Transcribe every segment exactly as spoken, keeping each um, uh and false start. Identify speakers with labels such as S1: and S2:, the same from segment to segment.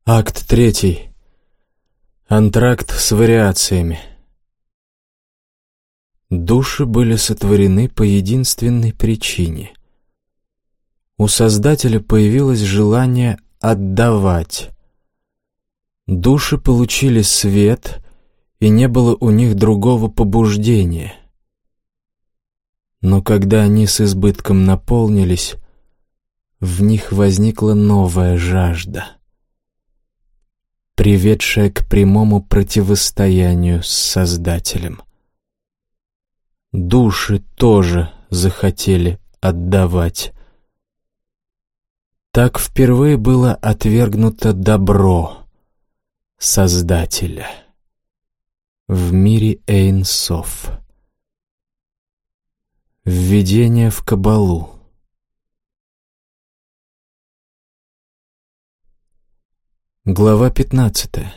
S1: Акт третий. Антракт с вариациями. Души были сотворены по единственной причине. У Создателя появилось желание отдавать. Души получили свет, и не было у них другого побуждения. Но когда они с избытком наполнились, в них возникла новая жажда, приведшая к прямому противостоянию с Создателем. Души тоже захотели отдавать. Так впервые было отвергнуто добро Создателя в мире Эйн Соф. Введение в Кабалу. Глава пятнадцатая.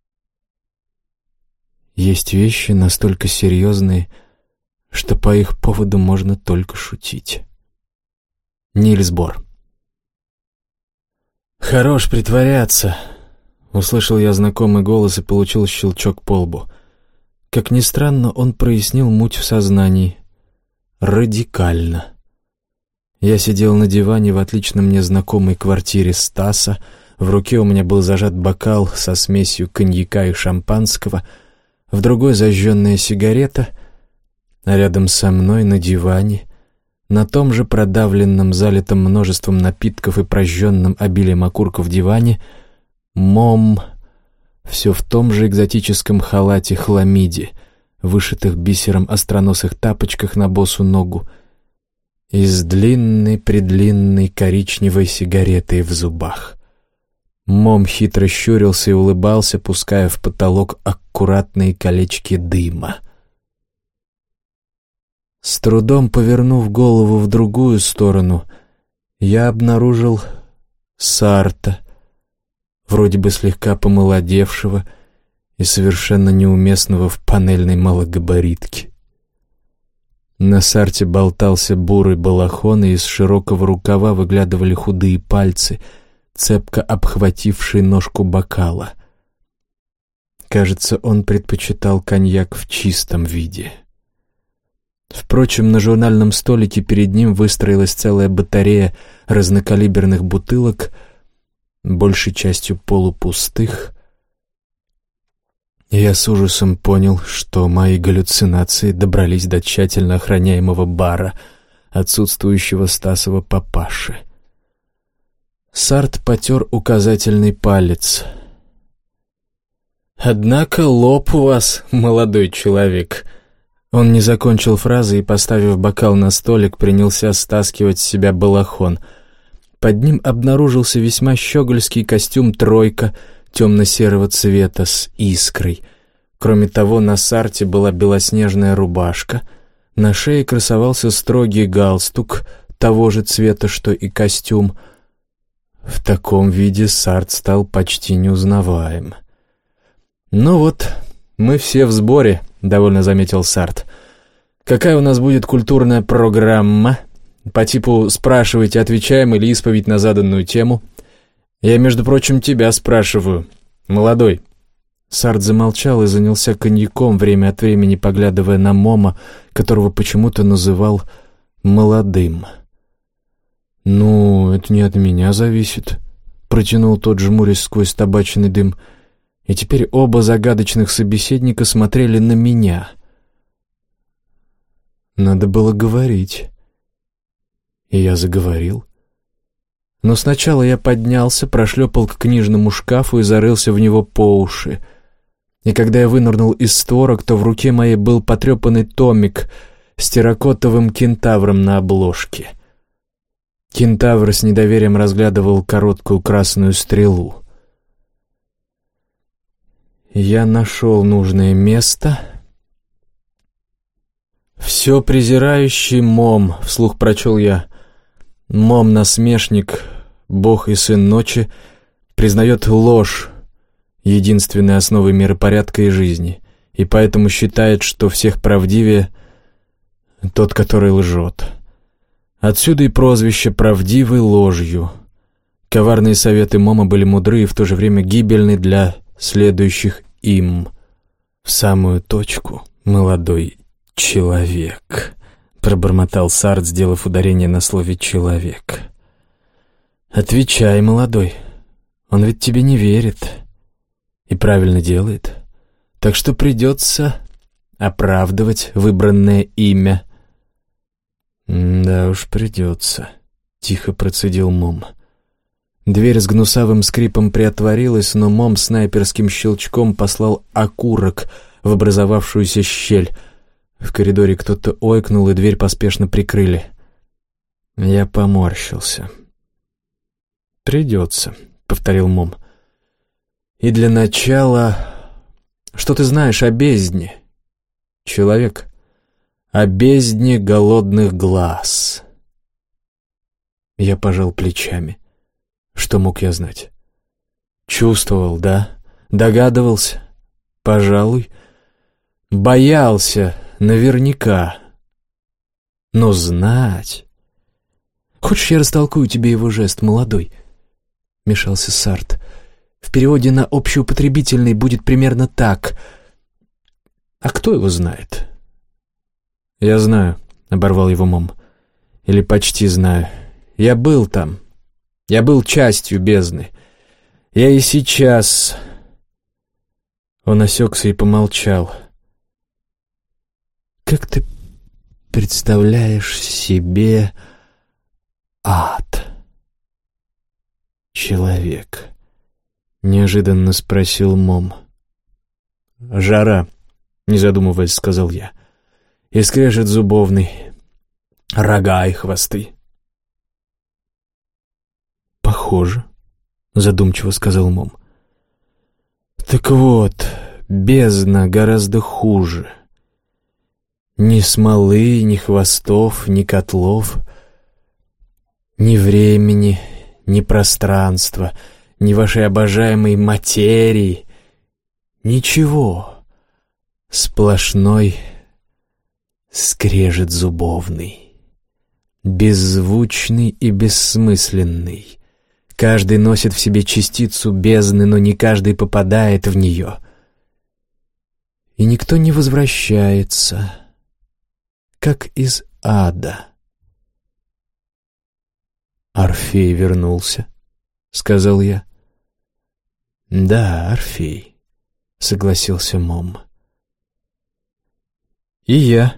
S1: Есть вещи настолько серьезные, что по их поводу можно только шутить. Нильс Бор. «Хорош притворяться», — услышал я знакомый голос и получил щелчок по лбу. Как ни странно, он прояснил муть в сознании. Радикально. Я сидел на диване в отлично мне знакомой квартире Стаса. В руке у меня был зажат бокал со смесью коньяка и шампанского, в другой зажженная сигарета, а рядом со мной на диване, на том же продавленном, залитом множеством напитков и прожженном обилием окурков диване, Мом, все в том же экзотическом халате хламиде, вышитых бисером остроносых тапочках на босу ногу и с длинной-предлинной коричневой сигаретой в зубах. Мом хитро щурился и улыбался, пуская в потолок аккуратные колечки дыма. С трудом повернув голову в другую сторону, я обнаружил Сарта, вроде бы слегка помолодевшего и совершенно неуместного в панельной малогабаритке. На Сарте болтался бурый балахон, и из широкого рукава выглядывали худые пальцы, цепко обхватившие ножку бокала. Кажется, он предпочитал коньяк в чистом виде. Впрочем, на журнальном столике перед ним выстроилась целая батарея разнокалиберных бутылок, большей частью полупустых. Я с ужасом понял, что мои галлюцинации добрались до тщательно охраняемого бара, отсутствующего Стасова папаши. Сарт потер указательный палец. «Однако лоб у вас, молодой человек». Он не закончил фразы и, поставив бокал на столик, принялся стаскивать с себя балахон. Под ним обнаружился весьма щегольский костюм «тройка» темно-серого цвета с искрой. Кроме того, на Сарте была белоснежная рубашка, на шее красовался строгий галстук того же цвета, что и костюм. В таком виде Сарт стал почти неузнаваем. «Ну вот, мы все в сборе», — довольно заметил Сарт. «Какая у нас будет культурная программа? По типу «спрашивайте, отвечаем» или «исповедь на заданную тему»? Я, между прочим, тебя спрашиваю, молодой». Сарт замолчал и занялся коньяком, время от времени поглядывая на Мома, которого почему-то называл «молодым». «Ну, это не от меня зависит», — протянул тот, жмурясь сквозь табачный дым. И теперь оба загадочных собеседника смотрели на меня. Надо было говорить. И я заговорил. Но сначала я поднялся, прошлепал к книжному шкафу и зарылся в него по уши. И когда я вынырнул из створок, то в руке моей был потрепанный томик с терракотовым кентавром на обложке. Кентавр с недоверием разглядывал короткую красную стрелу. Я нашел нужное место. «Все презирающий Мом», — вслух прочел я. «Мом — насмешник, бог и сын ночи, признает ложь единственной основой миропорядка и жизни, и поэтому считает, что всех правдивее тот, который лжет. Отсюда и прозвище «правдивый ложью». Коварные советы Мома были мудры и в то же время гибельны для следующих им. «В самую точку, молодой человек», — пробормотал Сарт, сделав ударение на слове «человек». «Отвечай, молодой, он ведь тебе не верит и правильно делает, так что придется оправдывать выбранное имя». «Да уж придется», — тихо процедил Мом. Дверь с гнусавым скрипом приотворилась, но Мом снайперским щелчком послал окурок в образовавшуюся щель. В коридоре кто-то ойкнул, и дверь поспешно прикрыли. Я поморщился. «Придется», — повторил Мом. «И для начала... Что ты знаешь о бездне, человек? О бездне голодных глаз». Я пожал плечами. Что мог я знать? Чувствовал, да? Догадывался? Пожалуй. Боялся, наверняка. Но знать... «Хочешь, я растолкую тебе его жест, молодой?» — мешался Сарт. «В переводе на общеупотребительный будет примерно так. А кто его знает?» «Я знаю», — оборвал его Мом. «Или почти знаю. Я был там. Я был частью бездны. Я и сейчас...» Он осекся и помолчал. «Как ты представляешь себе ад, человек?» — неожиданно спросил Мом. «Жара», — не задумываясь, сказал я. «И скрежет зубовный, рога и хвосты». «Похоже», — задумчиво сказал Мом. «Так вот, бездна гораздо хуже. Ни смолы, ни хвостов, ни котлов, ни времени, ни пространства, ни вашей обожаемой материи. Ничего. Сплошной скрежет зубовный, беззвучный и бессмысленный. Каждый носит в себе частицу бездны, но не каждый попадает в нее. И никто не возвращается, как из ада». «Орфей вернулся», — сказал я. «Да, Орфей», — согласился Мом. «И я».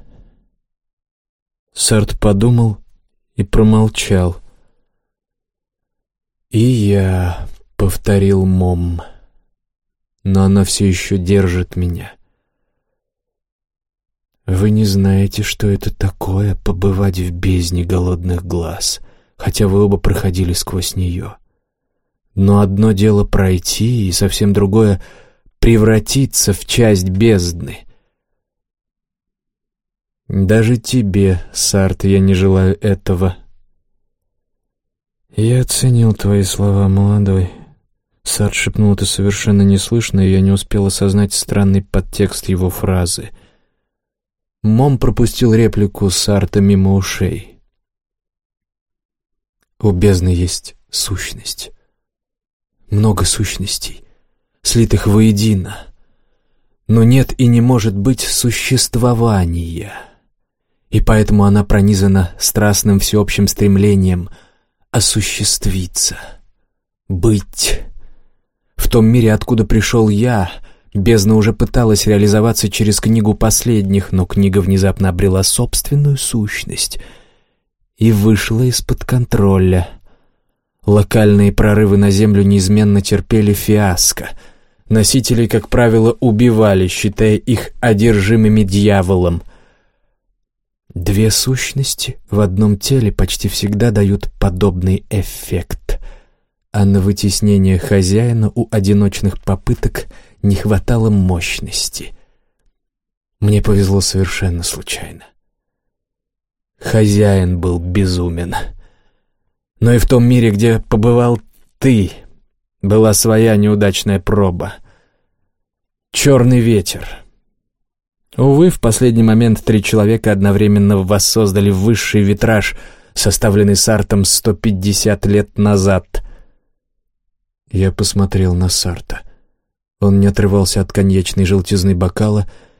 S1: Сарт подумал и промолчал. «И я», — повторил Мом, — «но она все еще держит меня. Вы не знаете, что это такое — побывать в бездне голодных глаз, хотя вы оба проходили сквозь нее. Но одно дело пройти, и совсем другое — превратиться в часть бездны. Даже тебе, Сарт, я не желаю этого». «Я оценил твои слова, молодой». Сарт шепнул это совершенно неслышно, и я не успел осознать странный подтекст его фразы. Мом пропустил реплику Сарта мимо ушей. «У бездны есть сущность. Много сущностей, слитых воедино. Но нет и не может быть существования. И поэтому она пронизана страстным всеобщим стремлением осуществиться, быть. В том мире, откуда пришел я, бездна уже пыталась реализоваться через книгу последних, но книга внезапно обрела собственную сущность и вышла из-под контроля. Локальные прорывы на Землю неизменно терпели фиаско. Носителей, как правило, убивали, считая их одержимыми дьяволом. Две сущности в одном теле почти всегда дают подобный эффект, а на вытеснение хозяина у одиночных попыток не хватало мощности. Мне повезло совершенно случайно. Хозяин был безумен. Но и в том мире, где побывал ты, была своя неудачная проба. Черный ветер. Увы, в последний момент три человека одновременно воссоздали высший витраж, составленный Сартом сто пятьдесят лет назад. Я посмотрел на Сарта. Он не отрывался от коньячной желтизны бокала,